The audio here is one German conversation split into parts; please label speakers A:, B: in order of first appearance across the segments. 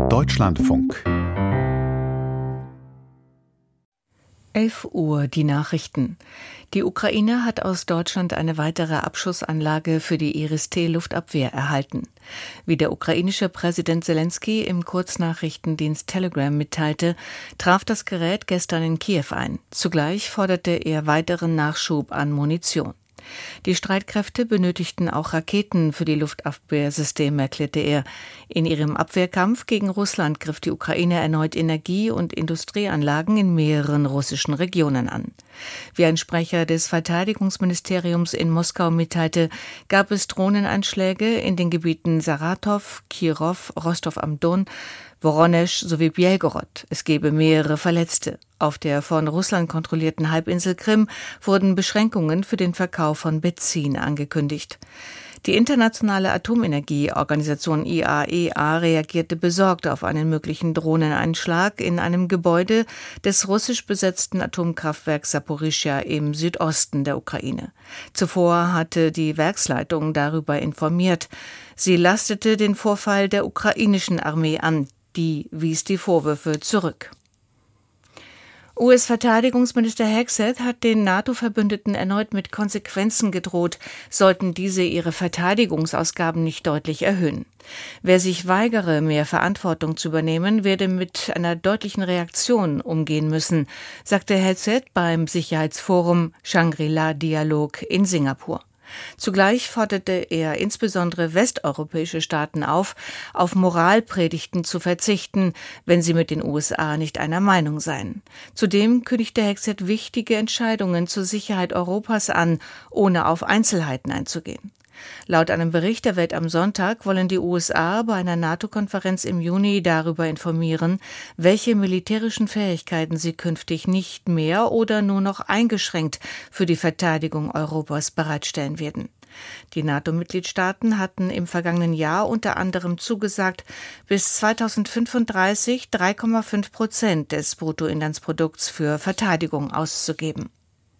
A: Deutschlandfunk
B: 11 Uhr, die Nachrichten. Die Ukraine hat aus Deutschland eine weitere Abschussanlage für die Iris-T-Luftabwehr erhalten. Wie der ukrainische Präsident Selenskyj im Kurznachrichtendienst Telegram mitteilte, traf das Gerät gestern in Kiew ein. Zugleich forderte er weiteren Nachschub an Munition. Die Streitkräfte benötigten auch Raketen für die Luftabwehrsysteme, erklärte er. In ihrem Abwehrkampf gegen Russland griff die Ukraine erneut Energie- und Industrieanlagen in mehreren russischen Regionen an. Wie ein Sprecher des Verteidigungsministeriums in Moskau mitteilte, gab es Drohneneinschläge in den Gebieten Saratow, Kirow, Rostow am Don, Woronesch sowie Bjelgorod. Es gebe mehrere Verletzte. Auf der von Russland kontrollierten Halbinsel Krim wurden Beschränkungen für den Verkauf von Benzin angekündigt. Die internationale Atomenergieorganisation IAEA reagierte besorgt auf einen möglichen Drohneneinschlag in einem Gebäude des russisch besetzten Atomkraftwerks Saporischschja im Südosten der Ukraine. Zuvor hatte die Werksleitung darüber informiert. Sie lastete den Vorfall der ukrainischen Armee an. Die wies die Vorwürfe zurück. US-Verteidigungsminister Hegseth hat den NATO-Verbündeten erneut mit Konsequenzen gedroht, sollten diese ihre Verteidigungsausgaben nicht deutlich erhöhen. Wer sich weigere, mehr Verantwortung zu übernehmen, werde mit einer deutlichen Reaktion umgehen müssen, sagte Hegseth beim Sicherheitsforum Shangri-La-Dialog in Singapur. Zugleich forderte er insbesondere westeuropäische Staaten auf Moralpredigten zu verzichten, wenn sie mit den USA nicht einer Meinung seien. Zudem kündigte Hegseth wichtige Entscheidungen zur Sicherheit Europas an, ohne auf Einzelheiten einzugehen. Laut einem Bericht der Welt am Sonntag wollen die USA bei einer NATO-Konferenz im Juni darüber informieren, welche militärischen Fähigkeiten sie künftig nicht mehr oder nur noch eingeschränkt für die Verteidigung Europas bereitstellen werden. Die NATO-Mitgliedstaaten hatten im vergangenen Jahr unter anderem zugesagt, bis 2035 3,5% des Bruttoinlandsprodukts für Verteidigung auszugeben.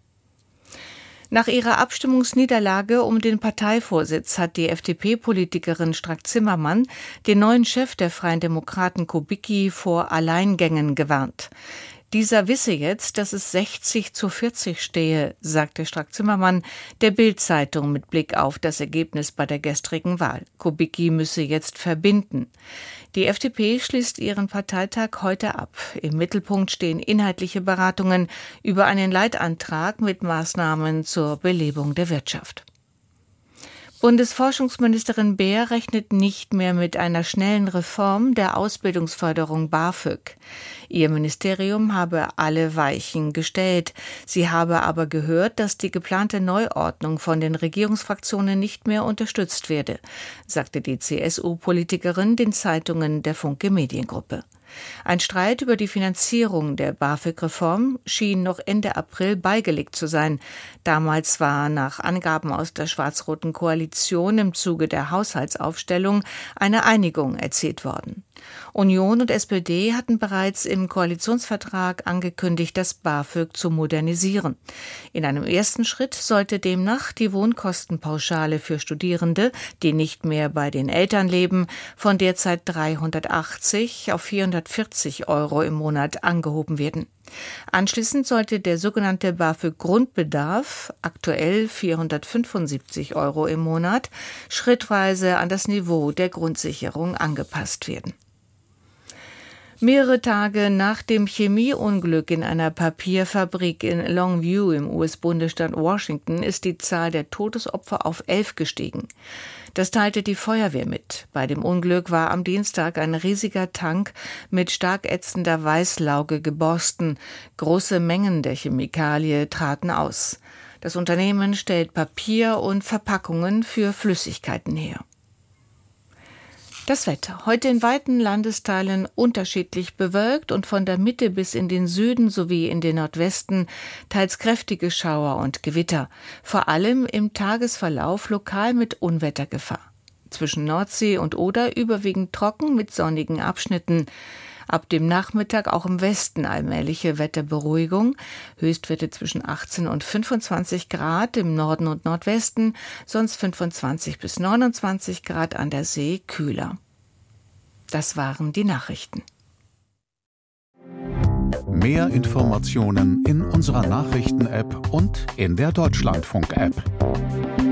B: Nach ihrer Abstimmungsniederlage um den Parteivorsitz hat die FDP-Politikerin Strack-Zimmermann den neuen Chef der Freien Demokraten Kubicki vor Alleingängen gewarnt. Dieser wisse jetzt, dass es 60:40 stehe, sagte Strack-Zimmermann der Bild-Zeitung mit Blick auf das Ergebnis bei der gestrigen Wahl. Kubicki müsse jetzt verbinden. Die FDP schließt ihren Parteitag heute ab. Im Mittelpunkt stehen inhaltliche Beratungen über einen Leitantrag mit Maßnahmen zur Belebung der Wirtschaft. Bundesforschungsministerin Beer rechnet nicht mehr mit einer schnellen Reform der Ausbildungsförderung BAföG. Ihr Ministerium habe alle Weichen gestellt. Sie habe aber gehört, dass die geplante Neuordnung von den Regierungsfraktionen nicht mehr unterstützt werde, sagte die CSU-Politikerin den Zeitungen der Funke Mediengruppe. Ein Streit über die Finanzierung der BAföG-Reform schien noch Ende April beigelegt zu sein. Damals war nach Angaben aus der schwarz-roten Koalition im Zuge der Haushaltsaufstellung eine Einigung erzielt worden. Union und SPD hatten bereits im Koalitionsvertrag angekündigt, das BAföG zu modernisieren. In einem ersten Schritt sollte demnach die Wohnkostenpauschale für Studierende, die nicht mehr bei den Eltern leben, von derzeit 380 auf 440 € im Monat angehoben werden. Anschließend sollte der sogenannte BAföG-Grundbedarf, aktuell 475 € im Monat, schrittweise an das Niveau der Grundsicherung angepasst werden. Mehrere Tage nach dem Chemieunglück in einer Papierfabrik in Longview im US-Bundesstaat Washington ist die Zahl der Todesopfer auf 11 gestiegen. Das teilte die Feuerwehr mit. Bei dem Unglück war am Dienstag ein riesiger Tank mit stark ätzender Weißlauge geborsten. Große Mengen der Chemikalie traten aus. Das Unternehmen stellt Papier und Verpackungen für Flüssigkeiten her. Das Wetter. Heute in weiten Landesteilen unterschiedlich bewölkt und von der Mitte bis in den Süden sowie in den Nordwesten teils kräftige Schauer und Gewitter. Vor allem im Tagesverlauf lokal mit Unwettergefahr. Zwischen Nordsee und Oder überwiegend trocken mit sonnigen Abschnitten. Ab dem Nachmittag auch im Westen allmähliche Wetterberuhigung. Höchstwerte zwischen 18 und 25 Grad im Norden und Nordwesten, sonst 25 bis 29 Grad an der See kühler. Das waren die Nachrichten.
A: Mehr Informationen in unserer Nachrichten-App und in der Deutschlandfunk-App.